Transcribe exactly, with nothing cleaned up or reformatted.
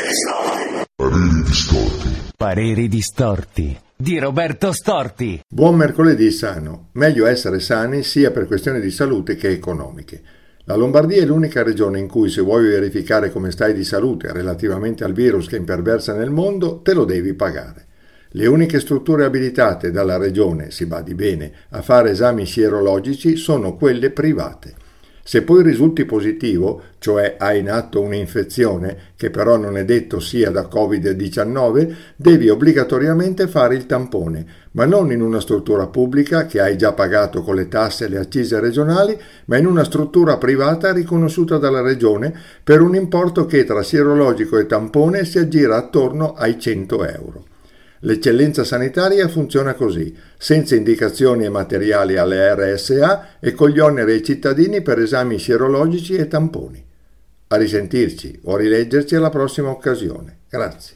Pareri distorti. Pareri distorti di Roberto Storti. Buon mercoledì sano. Meglio essere sani sia per questioni di salute che economiche. La Lombardia è l'unica regione in cui, se vuoi verificare come stai di salute relativamente al virus che imperversa nel mondo, te lo devi pagare. Le uniche strutture abilitate dalla regione, si badi bene, a fare esami sierologici sono quelle private. Se poi risulti positivo, cioè hai in atto un'infezione, che però non è detto sia da covid diciannove, devi obbligatoriamente fare il tampone, ma non in una struttura pubblica che hai già pagato con le tasse e le accise regionali, ma in una struttura privata riconosciuta dalla regione per un importo che tra sierologico e tampone si aggira attorno ai cento euro. L'eccellenza sanitaria funziona così, senza indicazioni e materiali alle R S A e con gli oneri ai cittadini per esami sierologici e tamponi. A risentirci o a rileggerci alla prossima occasione. Grazie.